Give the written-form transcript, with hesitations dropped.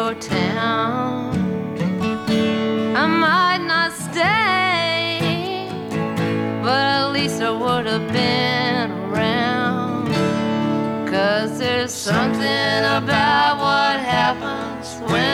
your town. I might not stay, but at least I would have been around. 'Cause there's something about what happens when